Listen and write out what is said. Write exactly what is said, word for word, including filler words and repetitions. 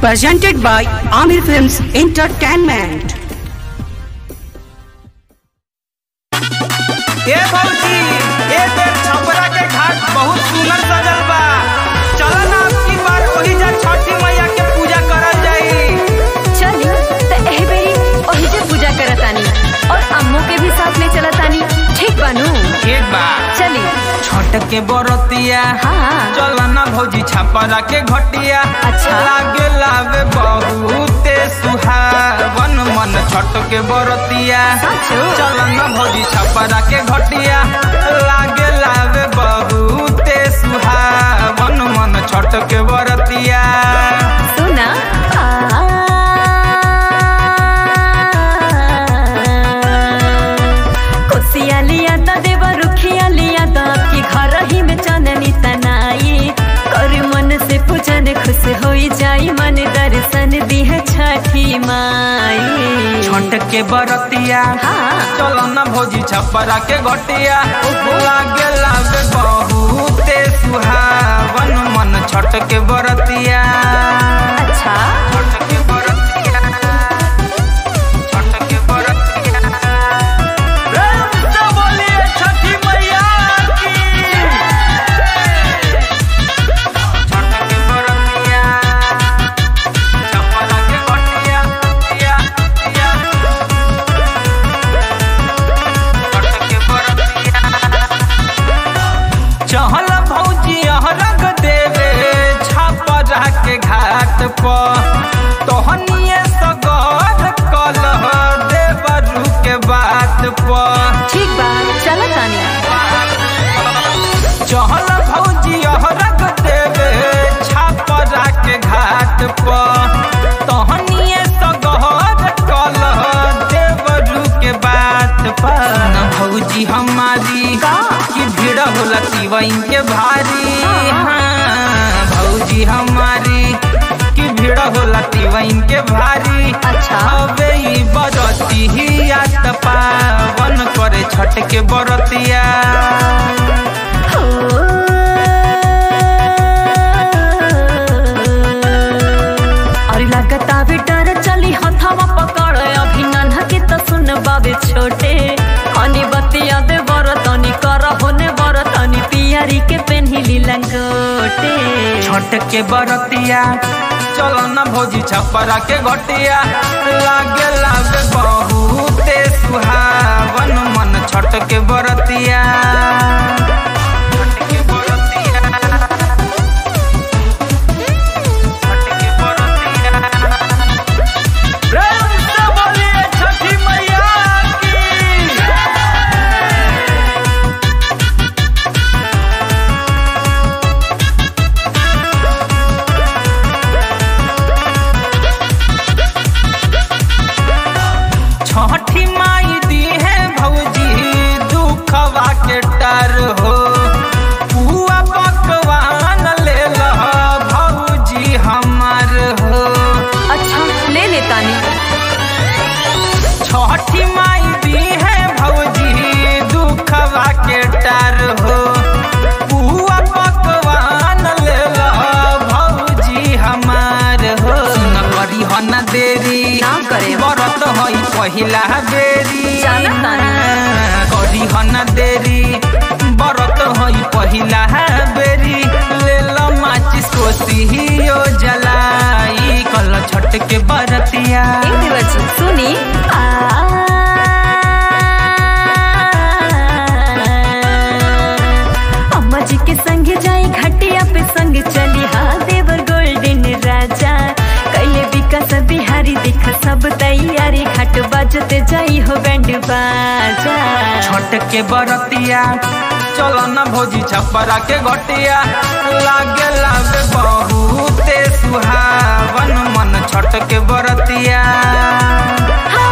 presented by Amir Films Entertainment. ए भौजी ए देर छपरा के घाट बहुत सुंदर सजल बा। चला ना आपकी बार वही जा छठी मैया के पूजा करल जाई। चली त एही बेरी ओही जे पूजा करतानी और अम्मू के भी साथ में चलतानी। ठीक बानू? ठीक बा। चली छठ के बरतिया हाँ। चला ना भौजी छपरा के घटिया। अच्छा। लागे लावे बहुते सुहावन मन छठ के बरतिया। साचो? चला ना भौजी छपरा के घटिया। लागे लावे बहुते सुहावन मन छठ के बरतिया। सुना कोसिया लिया ता देवा रुखिया लिया ता आपकी घर ही में चांदनी तनाई कर मन से पूजन खुश होई जाई मन दर्शन दी है छठी माई। छठ के बरतिया हाँ। चलो ना भौजी छपरा के घटिया। लागे लागे बहुते सुहावन मन छठ के बरतिया। अच्छा छठ के बरतिया छठ के बरतिया प्रेम से बोलिए छठी मैया की। छठ के बरतिया छपरा के घटिया या या छठ के बरतिया। चहल भौजी अहरग देवे छपरा के घाट पर तोहनिए सगर कलह देवरू के बात पर। ठीक बा चल तानी। चहल भौजी अहरग देवे छपरा के घाट पर तोहनिए सगर कलह देवरू के बात पर। न भौजी हमारी का? की भीड़ होला तिवइन के भारी। हाँ भौजी हमारी की भीड़ होला तिवइन के भारी। अच्छा। हवे ई बरती ही आत पावन करे छठ के बरतिया। हो। और लगता भी डर चली हथवा पकड़ अभी नन्हा के तो सुन बाबे छोटे हनी बतिया दे बरतनी कर होने बरतनी पियरी के पेन्हिली लंगोटे। छठ के बरतिया चलो ना भौजी छपरा के घटिया। लागे लागे बहुते सुहावन मन छठ के बरतिया। छठ के बरतिया छठ के बरतिया प्रेम से बोलिए छठी मैया की। छठी माई दी है भौजी दुखवा के डर हो। पुआ पकवान ले लह भौजी हमार हो। अच्छा ले ले तानी। छठी माई दी है भौजी दुखवा के डर हो। पुआ पकवान ले लह भौजी हमार हो। न करी हो न देरी ना करे। बरत हई पहिला बेरी। जाना तानी। करी हो न देरी बरत हई पहिला बेरी। ले लो माचिस कोसियो जलाई कल छठ के बरतिया। एक दिवस सुनी आ अम्मा जी के संग जाई घटिया पे संग चली हाँ देवर गोल्डन राजा कैले विकास बिहारी दिख सब तैयारी घाट बाजते जाई हो बैंड बाजा। छठ के बरतिया चलो ना भौजी छपरा के घटिया। लागे लागे बहुते सुहावन मन छठ के बरतिया। हाँ